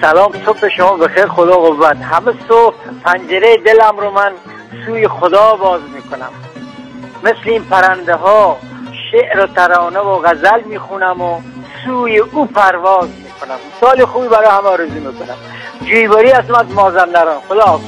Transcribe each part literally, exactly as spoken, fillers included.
سلام، صبح شما بخیر، خدا قوت. همه صبح پنجره دلم رو من سوی خدا باز میکنم، مثل این پرنده ها شعر و ترانه و غزل میخونم و سوی او پرواز میکنم. سال خوبی برای همه آرزو میکنم. جویباری هستم از مازندران. خدا حافظ.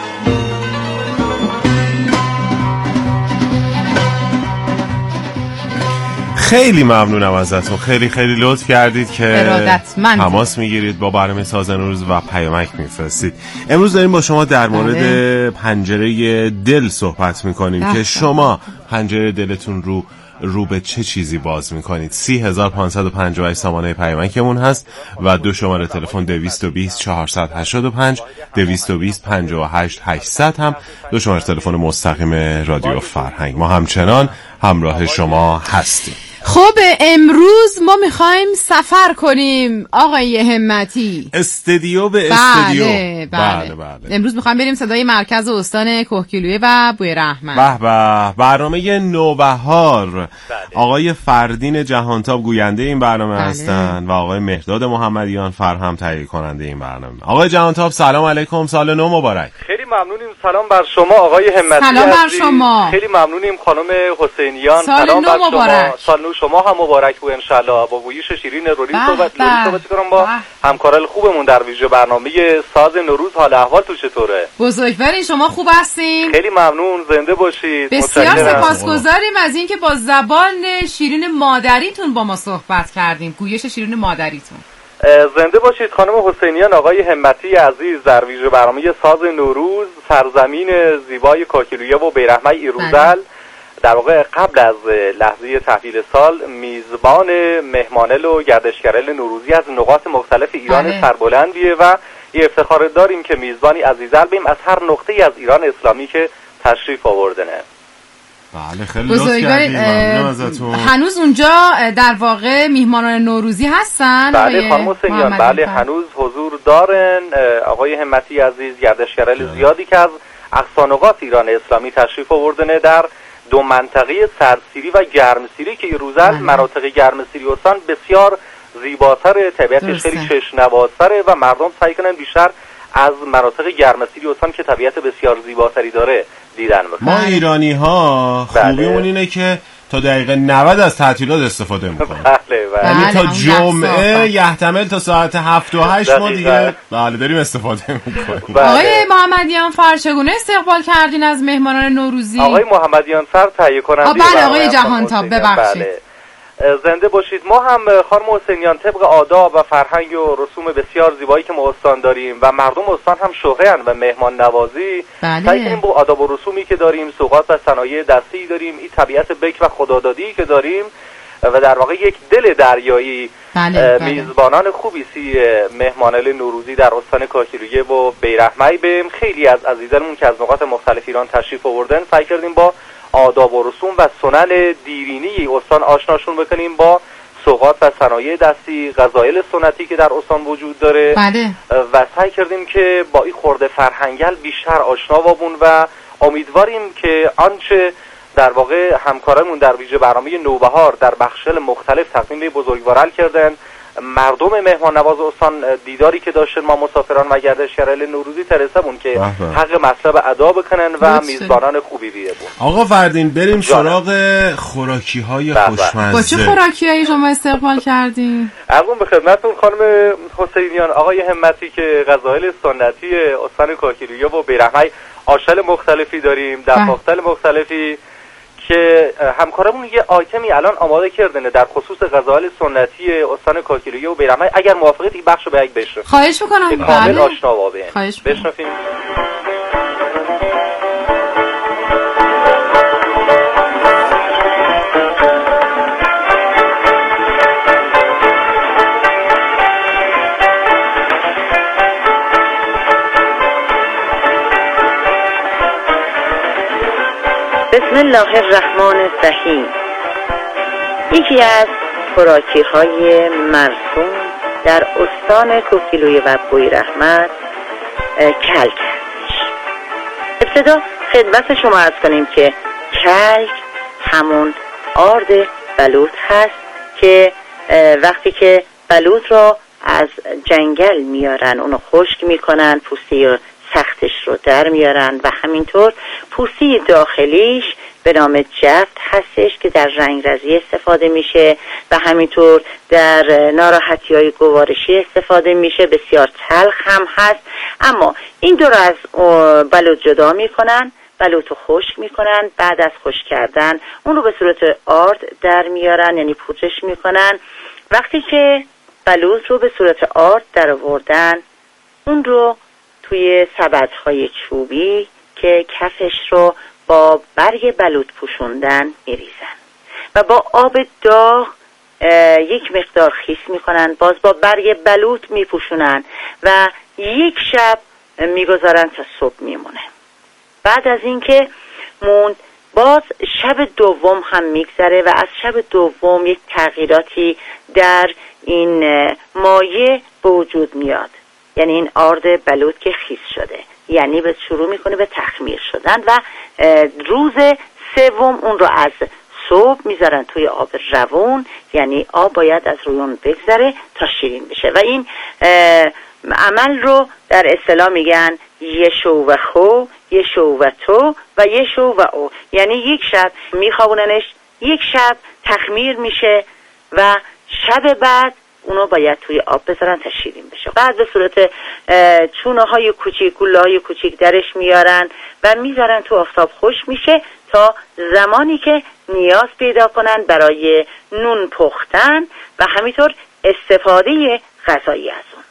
خیلی ممنونم ازتون، خیلی خیلی لطف کردید که تماس میگیرید، با برنامه ساز نوروز و پیامک میفرستید. امروز داریم با شما در مورد بله. پنجره دل صحبت میکنیم ده. که شما پنجره دلتون رو رو به چه چیزی باز میکنید. سی هزار پانصد و پنجاه و هشت سامانه پیامکمون هست و دو شماره تلفن دویست و بیست چهارصد و هشتاد و پنج دویست و بیست پنجاه و هشت هشتصد هم دو شماره تلفن مستقیم رادیو فرهنگ. ما همچنان همراه شما هستیم. خب امروز ما میخوایم سفر کنیم آقای همتی، استدیو به استدیو. بله بله. بله بله. امروز میخوایم بریم صدای مرکز استان کهگیلویه و بویراحمد. به به، برنامه نوبهار. بله. آقای فردین جهانتاب گوینده این برنامه بله. هستن و آقای مهرداد محمدیان فرهم تهیه کننده این برنامه. آقای جهانتاب سلام علیکم، سال نو مبارک. خیلی ممنونیم. سلام بر شما آقای همتی. سلام بر شما. خیلی ممنونیم خانم حسینیان. سال سلام نو بر مبارک. شما. سال نو شما هم مبارک بود ان شاء الله. با گویش شیرین روری صحبت صحبت کنم با همکاران خوبمون در ویژه برنامه ساز نوروز. حال احوال تو چطوره؟ بزرگوارین، شما خوب هستین؟ خیلی ممنون، زنده باشید. بسیار سپاسگزاریم از اینکه با زبان شیرین مادریتون با ما صحبت کردیم. گویش شیرین مادریتون. زنده باشید خانم حسینیان. آقای همتی عزیز، در ویژه برنامه ساز نوروز سرزمین زیبای کاکیلویه و بیرحمه ایروزل، در واقع قبل از لحظه تحویل سال میزبان مهمانل و گردشگرل نوروزی از نقاط مختلف ایران بله. سربلندیه و یه افتخار داریم که میزبانی عزیزل بیم از هر نقطه از ایران اسلامی که تشریف آوردنه. بله خیلی لطف کردیم. ممنونم ازتون. هنوز اونجا در واقع میهمانان نوروزی هستن؟ بله خانم حسینیان، بله هنوز حضور دارن. آقای همتی عزیز گردشگرل زیادی که از اقصانقاط ایران اسلامی تشریف آوردنه در دو منطقه سردسیری و گرمسیری که ایروزل مناطق گرمسیری استان بسیار زیباتر، طبیعتش خیلی چشم‌نوازتره و مردم سعی کنن بیشتر از مناطق گرمسیری استان که طبیعت بسیار زیباتری داره دیدن بکنن. ما ایرانی ها خوبیمون اینه که تا دقیقه نود از تعطیلات استفاده میکنیم. بله بله. یعنی تا جمعه یحتمل تا ساعت هفت و هشت ما دیگه بله داریم استفاده میکنیم. بله. آقای محمدیان فر چگونه استقبال کردین از مهمانان نوروزی؟ آقای محمدیان فر تهیه کننده. بله آقای جهانتاب ببخشید. بله. زنده باشید. ما هم خانم حسینیان طبق آداب و فرهنگ و رسوم بسیار زیبایی که ما استان داریم و مردم استان هم شوقی‌اند و مهمان نوازی، بله. سعی کنیم با آداب و رسومی که داریم، سوغات و صنایع دستی داریم، این طبیعت بکر و خدادادی که داریم و در واقع یک دل دریایی، بله. میزبانان خوبی سی مهمانل نوروزی در استان کاکیلویه و بیرحمه بیم. خیلی از عزیزانمون که از نقاط مختلف ایران تشریف آوردن سعی کردیم با آداب و رسوم و سنن دیرینی استان آشناشون بکنیم، با سوغات و صنایع دستی، غذایل سنتی که در استان وجود داره. بله. و سعی کردیم که با این خورده فرهنگل بیشتر آشنا بابون و امیدواریم که آنچه در واقع همکارانمون در ویژه برنامه نوبهار در بخش‌های مختلف تصمیم بزرگوار کردن، مردم مهمان نواز استان دیداری که داشتن ما مسافران و گردشگران نوروزی ترسبون که حق مطلب ادا بکنن و میزبانان خوبی بیه بود. آقا فردین بریم سراغ خوراکی های خوشمزه. با چه خوراکی هایی شما استقبال کردین؟ عرضم به خدمتتون خانم حسینیان، آقای همتی که غذایل سنتی استان کاکیلویه و بیرحمه آشل مختلفی داریم، دفاختل مختلفی که همکارمون یه آیتمی الان آماده کردنه در خصوص غذایل سنتی استان کاکیلویه و بیرحمه. اگر موافقت این بخشو به یک بشنویم. خواهش میکنم. کامل آشنا بابین. خواهش بشنویم. بسم الله الرحمن الرحیم. یکی از خوراکی های مرسوم در استان کاکیلویه و بویراحمد کلک هستش. ابتدا خدمت شما عرض کنیم که کلک همون آرد بلوط هست که وقتی که بلوط را از جنگل میارن، اونو خشک میکنن، پوسته سختش رو در میارن و همینطور پوسته داخلیش به نام جفت هستش که در رنگرزی استفاده میشه و همینطور در ناراحتی های گوارشی استفاده میشه. بسیار تلخ هم هست، اما این دو رو از بلوط جدا میکنن، بلوط رو خشک میکنن. بعد از خشک کردن اون رو به صورت آرد در میارن، یعنی پودرش میکنن. وقتی که بلوط رو به صورت آرد در آوردن، اون رو توی سبدهای چوبی که کفش رو با برگ بلوط پوشوندن میریزن و با آب داغ یک مقدار خیس میکنن، باز با برگ بلوط میپوشونن و یک شب میگذارن تا صبح میمونه. بعد از اینکه موند، باز شب دوم هم میگذره و از شب دوم یک تغییراتی در این مایع به وجود میاد، یعنی این آرد بلوط که خیس شده، یعنی به شروع میکنه به تخمیر شدن و روز سوم اون رو از صبح میذارن توی آب روون، یعنی آب باید از روی اون بگذره تا شیرین بشه و این عمل رو در اصطلاح میگن یه شو و خو، یه شو و تو و یه شو و او، یعنی یک شب میخوابوننش، یک شب تخمیر میشه و شب بعد اونو باید توی آب بذارن تا شیرین بشه. بعد به صورت چونه های کوچیک، گوله های کوچیک درش میارن و میذارن تو آفتاب خشک میشه تا زمانی که نیاز پیدا کنن برای نون پختن و همینطور استفاده غذایی از اون.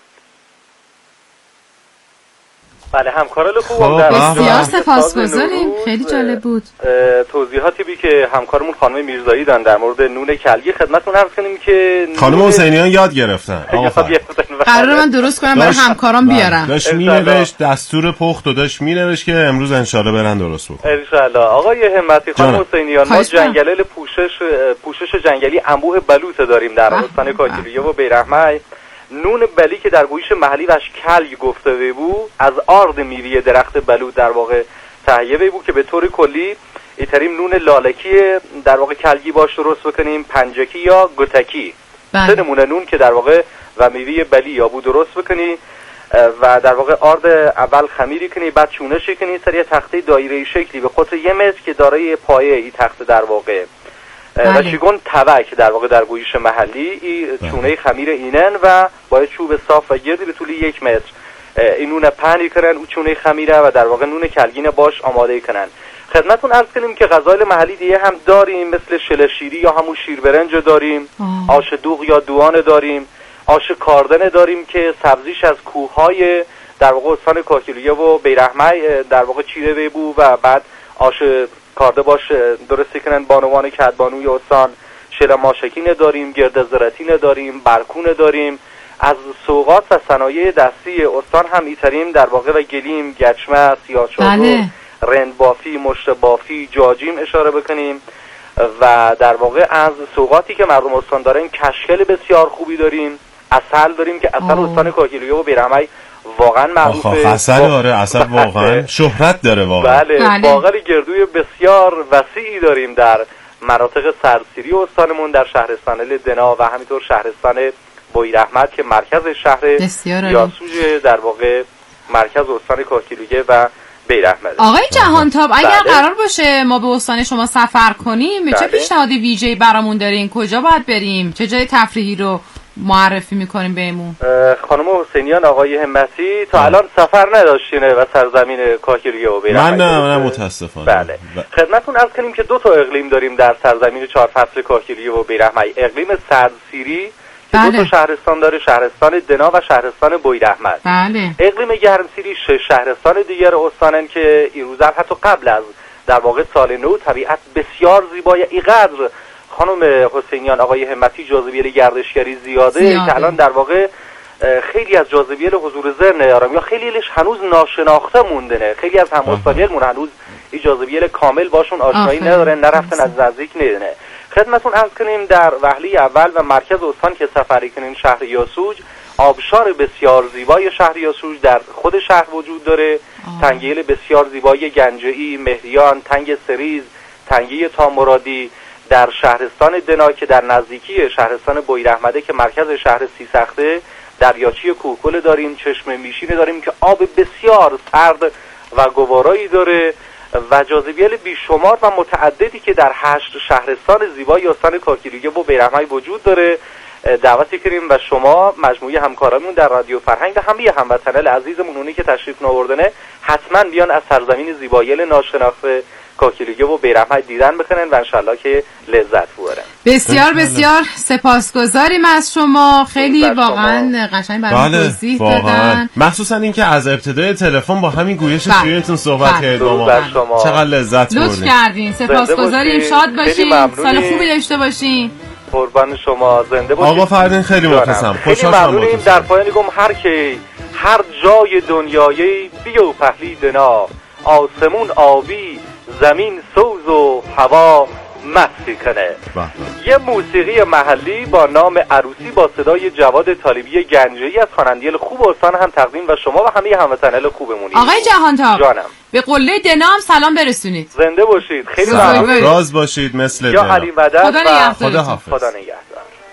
بله همکاران خوبم در بسیار سپاسگزاریم، خیلی جالب بود. توضیحاتی بی که همکارمون خانم میرزایی دادن در مورد نون کلگی خدمتتون عرض کنیم که خانم حسینیان یاد گرفتن. قراره من درست کنم برای همکارام بیارم. داش مینوشت دستور پخت و داش مینوشت که امروز ان شاءالله برن درست بکنن. ان شاءالله. آقای همتی، خانم حسینیان، ما جنگل پوشش پوشش جنگلی انبوه بلوط داریم در استان کاکیلویه و بیرحمه. نون بلی که در گویش محلی وش کلگ گفته بود، از آرد میوه درخت بلوط در واقع تهیه بود که به طور کلی ایتریم نون لالکی در واقع کلگی باش درست بکنیم، پنجکی یا گتکی. سه نمونه نون که در واقع و میوه بلی یا بود درست بکنی و در واقع آرد اول خمیری کنی، بعد چونش کنی سر یه تخته دایره شکلی به قطر یه متر که دارای پایه این تخته در واقع و شیگون توک در واقع در گویش محلی ای چونه خمیر اینن و با چوب صاف و گردی به طول یک متر این نون پهنی کنن او چونه خمیره و در واقع نون کلگین باش آماده کنن. خدمتون عرض کنیم که غذای محلی دیگه هم داریم، مثل شل شیری یا همون شیر برنج داریم، آه. آش دوغ یا دوان داریم، آش کاردن داریم که سبزیش از کوههای در واقع استان کاکیلویه و بیرحمه در واقع چیره بو و بعد آش کارده باش درستی کنن بانوان کدبانوی استان. شل ماشکین داریم، گرد زرتین داریم، برکون داریم. از سوغات و صنایع دستی استان هم ایتریم در واقع و گلیم، گچمه، سیاه‌چادر، رند بافی، مشت بافی، جاجیم اشاره بکنیم و در واقع از سوغاتی که مردم استان دارن کشکل بسیار خوبی داریم. عسل داریم که عسل استان کاکیلویه و بیرحمه واقعا معروفه. عسل آره عسل واقعا شهرت داره واقعا. بله باقل گردوی بسیار وسیعی داریم در مناطق سرسیری استانمون، در شهرستان دنا و همینطور شهرستان بویراحمد که مرکز شهر یاسوج در واقع مرکز استان کاکیلویه و بیرحمد. آقای جهانتاب اگر بله. قرار باشه ما به استان شما سفر کنیم بله. چه پیشنهاد ویژه‌ای برامون دارین؟ کجا باید بریم؟ چه جای تفریحی رو معرفی میکنیم بهمون؟ خانم حسینیان، آقای همتی تا الان سفر نداشتینه و سرزمین کاکیلویه و بیرحمد؟ من نه من متاسفانه. بله خدمتتون عرض کنیم که دو تا اقلیم داریم در سرزمین چهار فصل کاکیلویه و بیرحمه. اقلیم سردسیری که بله. دو تا شهرستان داره، شهرستان دنا و شهرستان بویراحمد. بله. اقلیم گرمسیری شش شهرستان دیگر استانن که ایروزل حتی قبل از در واقع سال نو طبیعت بسیار زیبای اینقدر خانم حسینیان، آقای همتی جاذبه گردشگری زیاده, زیاده که الان در واقع خیلی از جاذبه حضور ذهن نیارم یا خیلیش هنوز ناشناخته موندنه. خیلی از هم‌استانی‌مون هنوز این جاذبه کامل باشون آشنایی ندارن، نرفتن از نزدیک ندونه. خدمتتون عرض کنیم در وهله اول و مرکز استان که سفری کنین شهر یاسوج، آبشار بسیار زیبای شهر یاسوج در خود شهر وجود داره. تنگه‌ای بسیار زیبای گنجه‌ای، مهریان، تنگ سریز، تنگه تامرادی. در شهرستان دنا که در نزدیکی شهرستان بویراحمده که مرکز شهر سیسخته دریاچه کوکل داریم، چشمه میشینه داریم که آب بسیار سرد و گوارایی داره و جاذبه‌های بیشمار و متعددی که در هشت شهرستان زیبای استان کاکیلویه و بیرحمک وجود داره. دعوتی کردیم و شما مجموعه همکارانمون در رادیو فرهنگ و همه هموطنان عزیزمون اونی که تشریف آوردنه حتما بیان از سرزمین زیبایی ناشناخته کاکیلویه و بیرحمک دیدن بکنن و انشالله که لذت ببرن. بسیار بسیار سپاسگزاریم از شما، خیلی واقعا قشنگ برام توضیح دادن، مخصوصا اینکه از ابتدای تلفن با همین گویش شیرینتون صحبت کردید با ما. چقدر لذت بردیم. لطف کردین. سپاسگزاریم. شاد باشین. سال خوبی داشته باشین. قربان شما، زنده باشید. آقا فردین خیلی مخلصم. خوشحال شدم. در پایان میگم هر کی هر جای دنیایی بیو پهلی دنا، آسمون آبی، زمین سوز و هوا مستی کنه. یه موسیقی محلی با نام عروسی با صدای جواد طالبی گنجه‌ای از خواننده خوب استان هم تقدیم و شما و همه هموطنان خوبمونید. آقای جهانتاب جانم، به قله دنام سلام برسونید. زنده باشید. خیلی ممنون. راز باشید مثل یا علی مدد. خدا نگهدار. خدا حافظ. خدا نگهدار.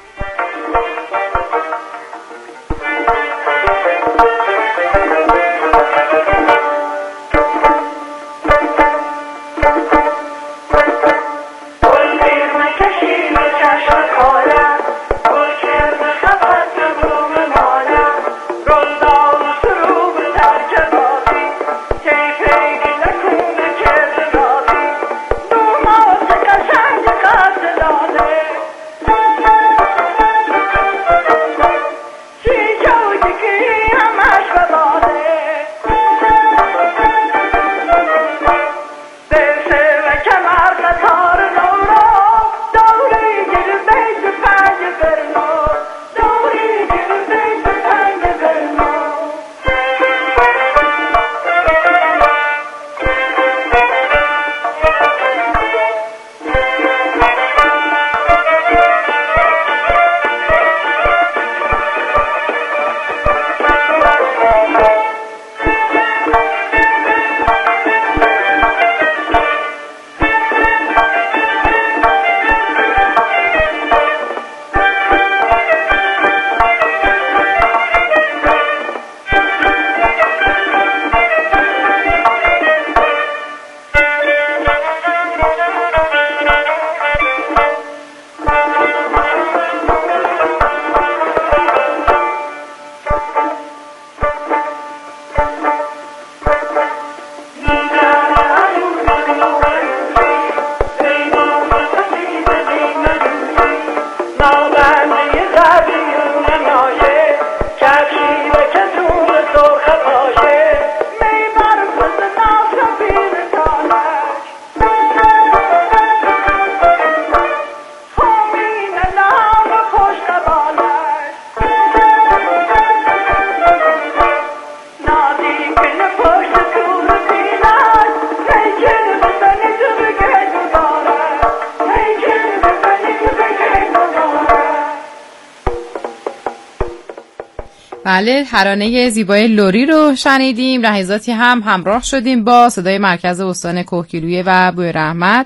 بله، ترانه زیبای لری رو شنیدیم. لحظاتی هم همراه شدیم با صدای مرکز استان کاکیلویه و بیرحمک.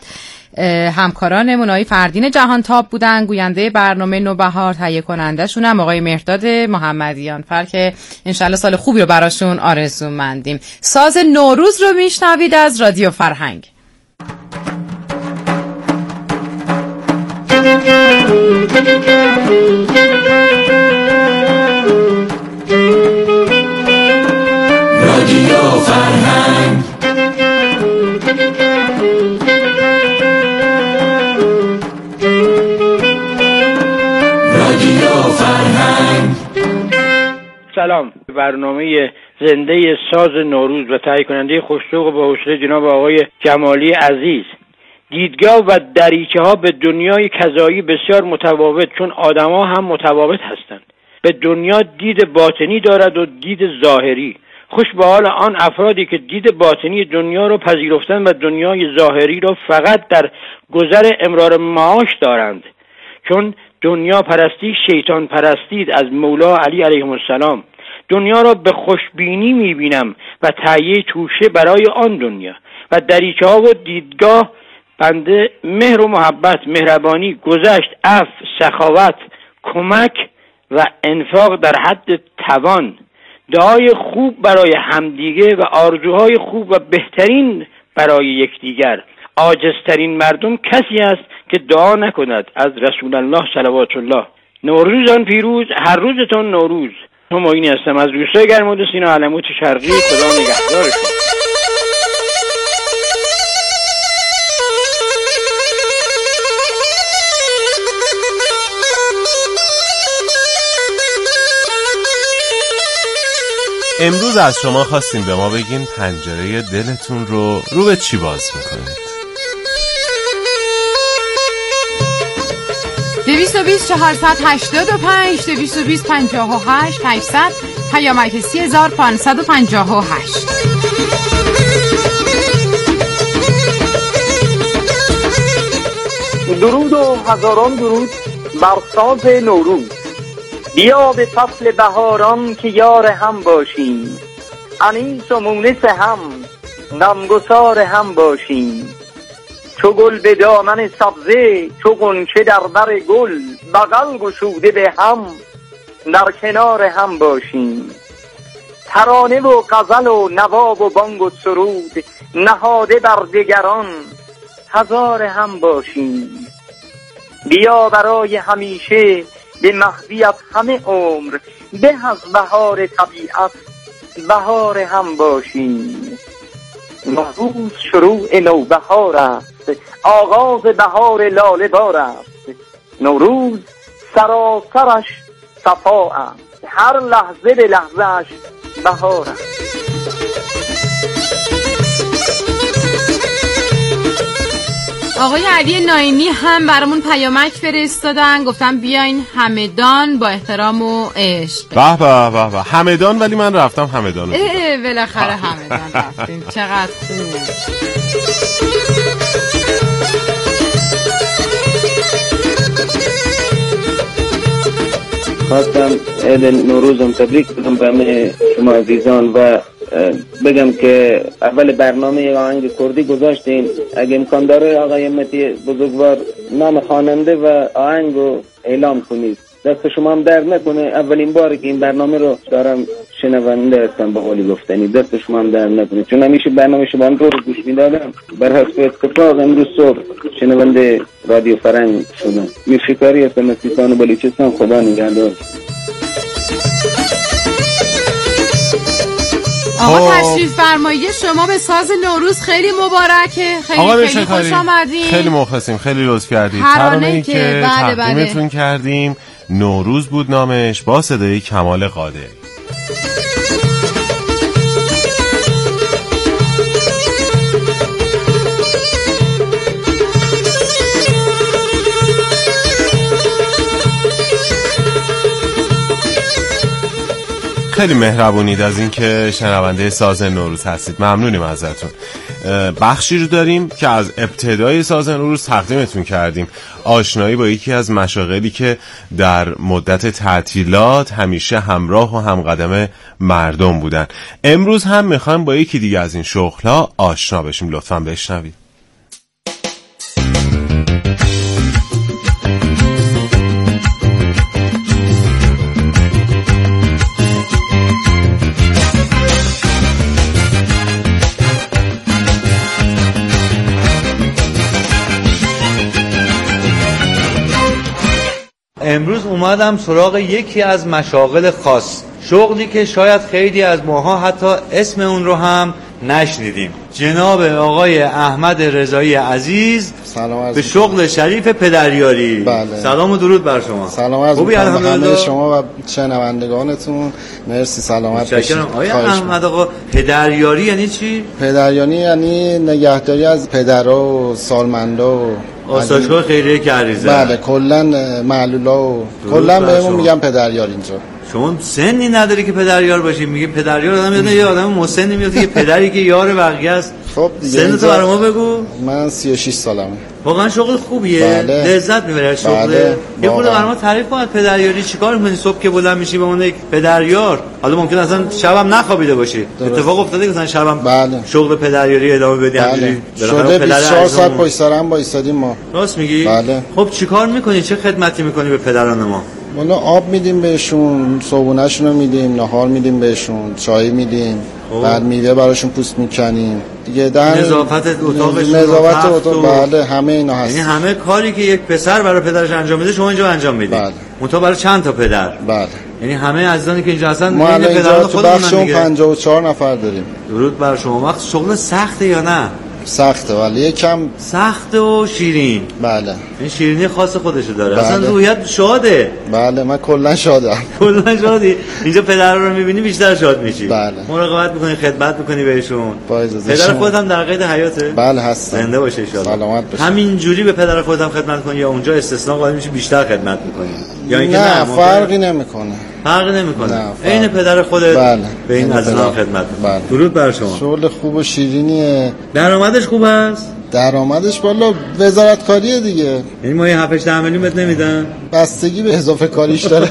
همکارانمون آقای فردین جهانتاب بودن، گوینده برنامه نوبهار، تهیه کننده شون هم آقای مهرداد محمدیان فر که انشالله سال خوبی رو براشون آرزو مندیم. ساز نوروز رو میشنوید از رادیو فرهنگ. رادیو فرهنگ رادیو فرهنگ سلام. برنامه زنده ساز نوروز و تهیه کننده خوش‌ذوق و با حوصله جناب آقای جمالی عزیز. دیدگاه و دریچه ها به دنیای کذایی بسیار متفاوت، چون آدما هم متفاوت هستند. به دنیا دید باطنی دارد و دید ظاهری. خوش به حال آن افرادی که دید باطنی دنیا رو پذیرفتن و دنیای ظاهری رو فقط در گذر امرار معاش دارند، چون دنیا پرستی شیطان پرستید از مولا علی علیه السلام. دنیا را به خوشبینی میبینم و تهیه توشه برای آن دنیا و دریچه ها و دیدگاه بنده مهر و محبت، مهربانی، گذشت، عفو، سخاوت، کمک و انفاق در حد توان، دعای خوب برای همدیگه و آرزوهای خوب و بهترین برای یکدیگر. عاجزترین مردم کسی است که دعا نکند از رسول الله صلوات الله. نوروزان پیروز، هر روزتون نوروز. همایونی هستم از روستای گرماد سینا علموت شرقی. خدا نگهدارتون. امروز از شما خواستیم به ما بگین پنجره دلتون رو رو به چی باز میکنید؟ دویست و بیست چهارصد هشتاد و پنج دویست و بیست پنجاه و هشت هشتصد پیامک سی هزار پانصد و پنجاه و هشت. درود و هزاران درود بر ساز نوروز. بیا به فصل بهاران که یار هم باشیم، انیس و مونس هم، غمگسار هم باشیم. چو گل به دامن سبزه، چو غنچه در بر گل، بغل گشوده به هم، در کنار هم باشیم. ترانه و غزل و نوا و بانگ و سرود، نهاده بر دگران هزار هم باشیم. بیا برای همیشه به مخفیت همه عمر، به از بهار طبیعت بهار هم باشیم. نوروز شروع نوبهار است، آغاز بهار لاله بار است. نوروز سراسرش صفا است، هر لحظه به لحظهش بهار است. آقای علی ناینی هم برامون پیامک فرستادن، گفتن بیاین همدان با احترام و عشق. به به به به همدان، ولی من رفتم همدان. اه بالاخره همدان رفتیم. چقدر خوب. خواستم عید نوروزم تبریک بگم به همه شما عزیزان و بگم که اول برنامه آهنگ کردی گذاشتین، اگه امکان داره آقای همتی بزرگوار نام خواننده و آهنگو اعلام کنید. دست شما هم درد نکنه، اولین باره که این برنامه رو دارم شنونده هستم به قولی گفتنی، دست شما هم درد نکنه، چون همیشه برنامه شما رو گوش میدادم. بر حسب اتفاق امروز صبح شنونده رادیو فرنگ شدم. میرشکاری هستم از سیستان و بلوچستان. خدا نگهدار. آقا تشریف فرمایید شما به ساز نوروز خیلی مبارکه. خیلی خیلی خوش آمدین. خیلی مخلصیم، خیلی لطف کردید. ترانه‌ای که بله تقدیمتون بله. کردیم نوروز بود نامش، با صدای کمال قادری. خیلی مهربونید از این که شنونده ساز نوروز هستید، ممنونیم ازتون. بخشی رو داریم که از ابتدای ساز نوروز تقدیمتون کردیم، آشنایی با یکی از مشاغلی که در مدت تعطیلات همیشه همراه و همقدم مردم بودن. امروز هم میخوایم با یکی دیگه از این شغل‌ها آشنا بشیم. لطفاً بشنوید. امروز اومدم سراغ یکی از مشاغل خاص، شغلی که شاید خیلی از ماها حتی اسم اون رو هم نشنیدیم. جناب آقای احمد رضایی عزیز به شغل شریف پدریاری. بله. سلام و درود بر شما. سلام از همه شما و شنوندگانتون. مرسی، سلامت باشید. آقای احمد آقا پدریاری یعنی چی؟ پدریاری یعنی نگهداری از پدرها و سالمندا و آسایشگاه خیریه کریزه. بله، کلا معلولا و کلا بهمون میگم پدریار. اینجا شما سنی نداری که پدریار باشی، میگی پدریار آدم یاد یه آدم مسنی میاد که پدری که یار بقیه است. خب دیگه سن تو برام بگو. من سی و شش سالمه. واقعا شغل خوبیه. بله. لذت میبری از شغل. بله. یه خورده برام تعریف کن پدریاری چیکار میکنی؟ صبح که بلند میشی به عنوان یک پدریار، حالا ممکن اصلا شبم نخوابیده باشی، اتفاق افتاده که مثلا شبم بله. شغل پدریاری ادامه بدی. بله. شده بیست و چهار ساعت پشت سرم وایسادیم ما. راست میگی؟ بله. خب چیکار میکنی؟ چه خدمتی میکنی به پدران ما؟ ما آب میدیم بهشون، صبحونه‌شون رو میدیم، نهار میدیم بهشون، چای میدیم، بعد میوه براشون پوست میکنیم دیگه. در نظافت اتاقش، نظافت اتاق، بله همه اینا هست. یعنی همه کاری که یک پسر برای پدرش انجام میده شما اینجا انجام میدید. بله. منتها برای چند تا پدر؟ بله. یعنی همه عزیزانی که اینجا هستن ما این پدران خودمون بخشمون پنجاه و چهار نفر داریم. درود بر شما. وقت شغل سخته یا نه؟ سخته ولی یکم سخته و شیرین. بله. این شیرینی خاص خودشو داره. بله. اصلا روحیت شاده. بله من کلا شادم. کلا شادی. اینجا پدر رو میبینی بیشتر شاد میشی. بله. مراقبت میکنی، خدمت میکنی بهشون. با اجازه پدر خودت هم در قید حیاته؟ بله هستم. زنده باشه ان شاء الله. سلامت باشه. همین جوری به پدر خودت هم خدمت کنی یا اونجا استثناء قائل میشی بیشتر خدمت میکنی؟ یا اینکه نه, نه فرقی نمیکنه. فرقی نمیکنه. عین پدر خودت بله. به این عزیزان خدمت میکنی. بله. درود بر شما. شغل خوب و شیرینیه. درآمدش خوب است؟ درآمدش بالا وزارتکاریه دیگه. یعنی ما یه هفت هشت میلیون بهت نمیدن؟ بستگی به اضافه کاریش داره.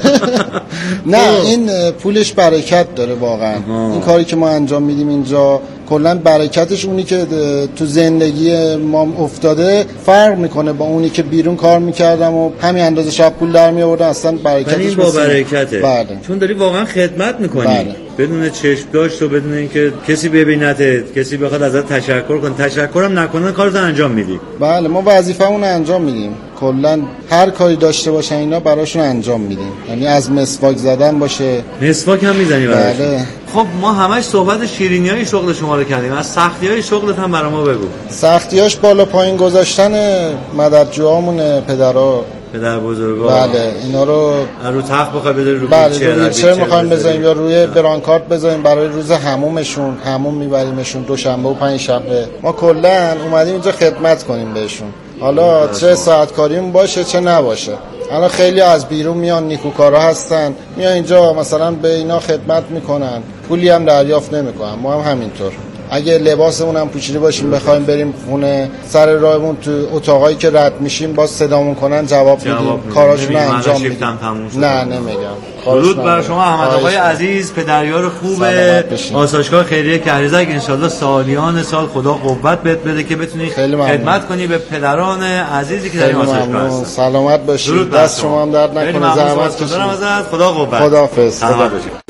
نه این پولش برکت داره واقعا. این کاری که ما انجام میدیم اینجا کلا برکتش اونی که تو زندگی ما افتاده فرق میکنه با اونی که بیرون کار میکردم و همین اندازه شب پول در میآوردن. اصلا برکتش با برکته. بله. چون داری واقعا خدمت میکنی. بله. بدون چشم داشت و بدون اینکه کسی ببینتت، کسی بخواد ازت تشکر کنه، تشکرم نکنه کارت انجام میدی. بله ما وظیفه‌مون رو انجام میدیم. کلا هر کاری داشته باشن اینا براشون انجام میدیم. یعنی از مسواک زدن باشه. مسواک هم میزنی براش؟ بله. خب ما همش صحبت شیرینیای شغل شما رو کردیم. از سختیای شغلت هم برام بگو. سختیاش بالا پایین گذاشتن مددجوامون پدرها، پدر بزرگا. بله اینا رو رو تخت بخوای بذاری رو ویلچر. بله ویلچر می‌خوایم بذاریم یا روی برانکارت بذاریم برای روز حمومشون. حموم میبریمشون دوشنبه و پنج شنبه. ما کلا اومدیم اینجا خدمت کنیم بهشون. حالا چه ساعت کاریم باشه چه نباشه. الان خیلی از بیرون میان نیکوکارا هستن میان اینجا مثلا به اینا خدمت میکنن، پولی هم دریافت نمیکنن. ما هم همینطور. اگه لباسمون هم پوشیده باشیم بخوایم بریم خونه سر راهمون تو اتاقایی که رد میشیم باز صدامون کنن جواب, جواب میدیم، کاراشون انجام میدیم. نه نمیگم. درود بر شما احمد آقای عزیز، پدریار خوب آسایشگاه خیریه کهریزک. ان شاءالله سالیان سال خدا قوت بهت بده که بتونی خدمت کنی به پدران عزیزی که در این آسایشگاه هستن. سلامت باشید. دست شما هم درد نکنه. زحمت کشید. خدا قوت. خداحافظ. سلامت باشید.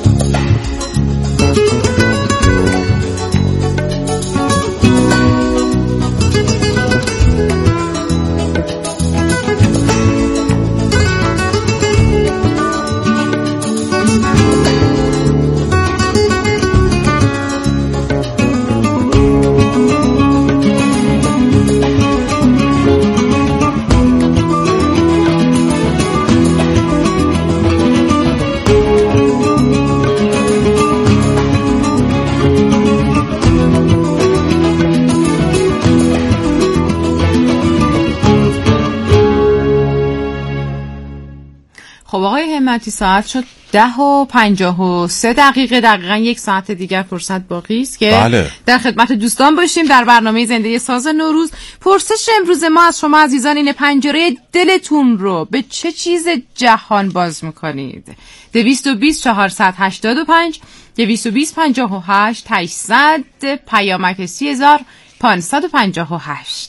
ساعت شد ده و پنجاه و سه دقیقه. دقیقا یک ساعت دیگر فرصت باقی است که بله. در خدمت دوستان باشیم در برنامه زنده ساز نوروز. پرسش امروز ما از شما عزیزان اینه: پنجره دلتون رو به چه چیز جهان باز میکنید؟ دویست و بیست چهارصد هشتاد و پنج دویست و بیست پنجاه و هشت هشتصد پیامک سی هزار پانصد و پنجاه و هشت.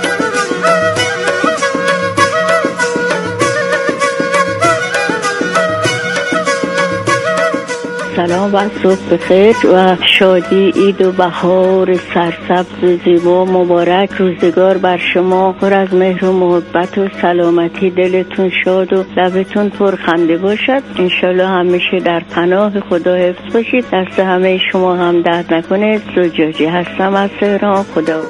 سلام و صبح بخیر و شادی، عید و بهار سرسبز زیبا مبارک. روزگار بر شما پر از مهر و محبت و سلامتی، دلتون شاد و لبتون پرخنده باشد. انشالله همیشه در پناه خدا حفظ باشید. دست همه شما هم درد نکنه. زجاجی هستم از تهران. خدا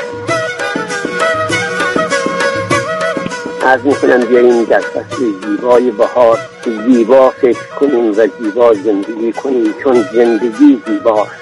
از میکنم بیاییم در فصل زیبای بهار زیبا فکر کنیم و زیبا زندگی کنیم، چون زندگی زیباست.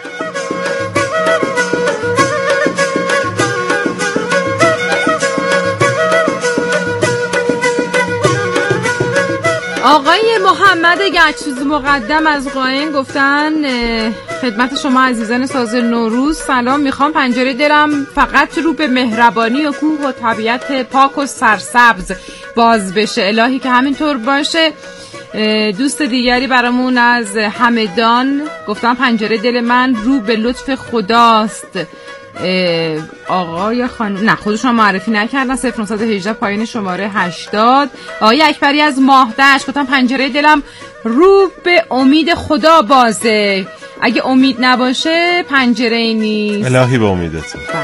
آقای محمد گچسوز مقدم از قائن گفتن خدمت شما عزیزان ساز نوروز سلام. میخوام پنجره دلم فقط رو به مهربانی و کوه و طبیعت پاک و سرسبز باز بشه. الهی که همینطور باشه. دوست دیگری برامون از همدان گفتن پنجره دل من رو به لطف خداست. آقای خانم نه خودشون معرفی نکردن. صفر نه یک هشت پایین شماره هشتاد. آقای اکبری از ماهدشت گفتن پنجره دلم رو به امید خدا بازه، اگه امید نباشه پنجره ای نیست. الهی به امیدت.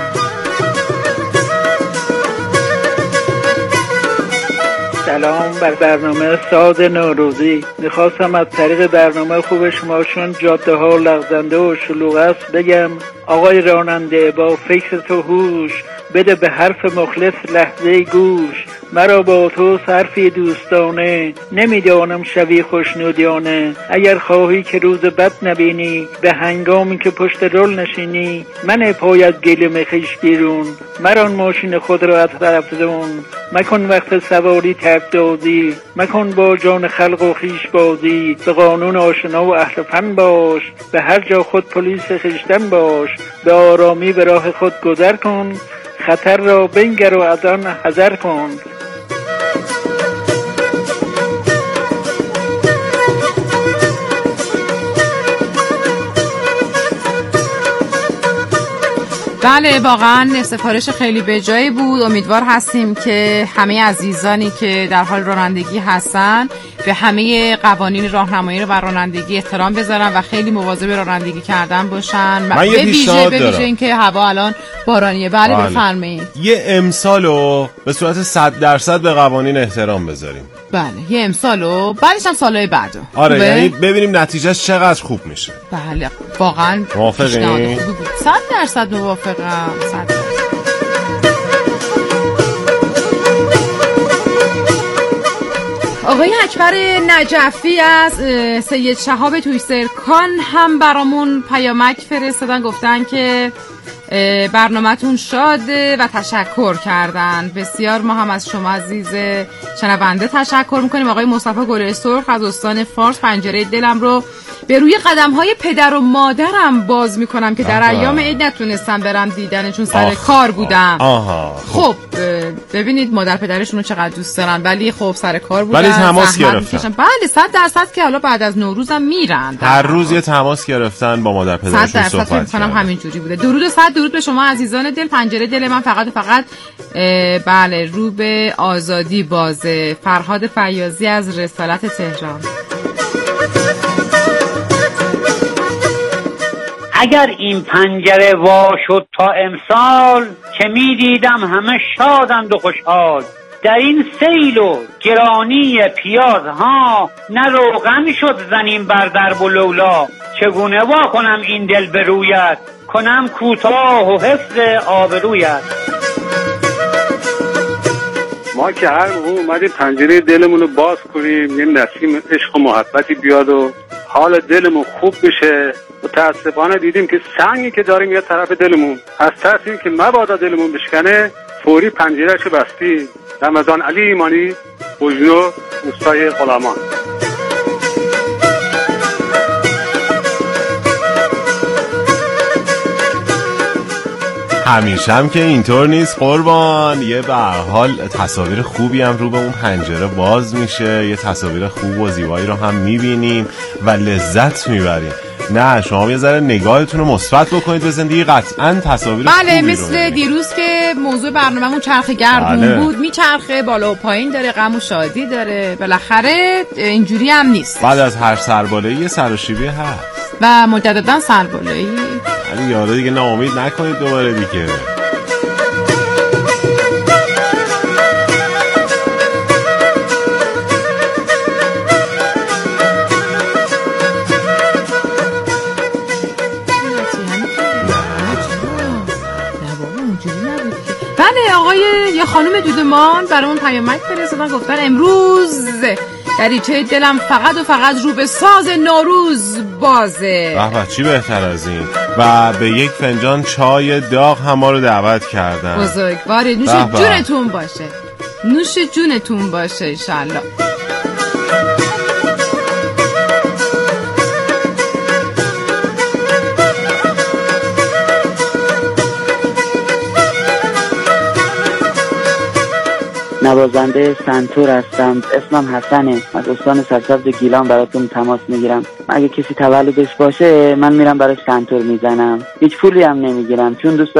سلام بر برنامه ساز نوروزی. میخواستم از طریق برنامه خوب شما چون جاده ها لغزنده و شلوغ است بگم آقای راننده با فکر تو هوش، بده به حرف مخلص لحظه گوش، مرا با تو صرفی دوستانه، نمیدانم شوی خوشنودیانه، اگر خواهی که روز بد نبینی، به هنگامی که پشت رول نشینی، من پاید گلیم خیش بیرون، مران ماشین خود را از طرف زون، مکن وقت سواری ترک دازی، مکن با جان خلق و خیش بازی، به قانون آشنا و اهل فن باش، به هر جا خود پلیس خیشتن باش، به آرامی به راه خود گذر کن، خطر را بنگر و از آن حذر کن. بله واقعا سفارش خیلی به جایی بود. امیدوار هستیم که همه عزیزانی که در حال رانندگی هستن به همه قوانین راهنمایی و رانندگی احترام بذارن و خیلی مواظب رانندگی کردن باشن. من یه پیشنهاد دارم. به ویژه اینکه هوا الان بارانیه. بله, بله. بفرمایید. یه امسالو به صورت صد درصد به قوانین احترام بذاریم. بله یه امسالو بعدش هم سالهای بعدو. آره یعنی ببینیم نتیجهش چقدر خوب میشه. بله واقعا موافقین؟ صد درصد موافقم. صد درصد. آقای اکبر نجفی از سید شهاب تویسرکان هم برامون پیامک فرستادن، گفتن که برنامه‌تون شاده و تشکر کردن. بسیار ما هم از شما عزیز شنونده تشکر میکنیم. آقای مصطفی گل سرخ از استان فارس، پنجره دلم رو به روی قدم‌های پدر و مادرم باز میکنم که در ایام عید نتونستم برم دیدن چون سر آخ کار بودم. آها خب ببینید مادر پدرشون رو چقدر دوست دارن ولی خب سر کار بودن. ولی تماس گرفتن. بله صد درصد که حالا بعد از نوروزم میرن. هر روز یه تماس گرفتن با مادر پدرشون صحبت کردن. همین جوری بوده. درود و صد درود به شما عزیزان دل. پنجره دل من فقط و فقط بله رو به آزادی بازه. فرهاد فیاضی از رسالت تهران. اگر این پنجره وا شد تا امسال، که می دیدم همه شادند و خوشحال، در این سیل و گرانی پیاز ها، نه روغن شد زنیم بر درب و لولا، چگونه وا کنم این دل به رویت، کنم کوتاه و حفظ آبرویت. ما که هر موقع اومدیم پنجره دلمون رو باز کنیم یه نسیم عشق و محبتی بیاد و حال دلمون خوب بشه، متاسفانه دیدیم که سنگی که داریم یه طرف دلمون، از ترس این که مبادا دلمون بشکنه فوری پنجرهشو بستیم. رمضان علی ایمانی، بوجنو، روستای غلامان. همیشه هم که اینطور نیست قربان. یه به هر حال تصاویر خوبی هم رو به اون پنجره باز میشه، یه تصاویر خوب و زیبایی رو هم میبینیم و لذت میبریم. نه شما یه ذره نگاهتون رو مثبت بکنید به زندگی، قطعاً تصاویر بله خوبی مثل رو دیروز که موضوع برنامه‌مون چرخ گردون بله. بود، میچرخه بالا و پایین داره، غم و شادی داره، بالاخره اینجوری هم نیست. بعد از هر سربالایی یه سر و شیبی هست و مجددا سربالایی. ولی یادا دیگه ناامید نکنید دوباره دیگه. بله آقای یه خانم دودمان برامون پیامک فرستادن، گفتن امروز دریچه دلم فقط و فقط رو به ساز نوروز بازه. به به چی بهتر از این. و به یک فنجان چای داغ هم ما رو دعوت کردن. بزرگواره. نوش جونتون باشه، نوش جونتون باشه انشالله. نوازنده سنتور هستم، اسمم حسنه، از استان سرسبز گیلان براتون تماس میگیرم. اگه کسی تولدش باشه من میرم براش سنتور میزنم، هیچ پولی هم نمیگیرم چون دوست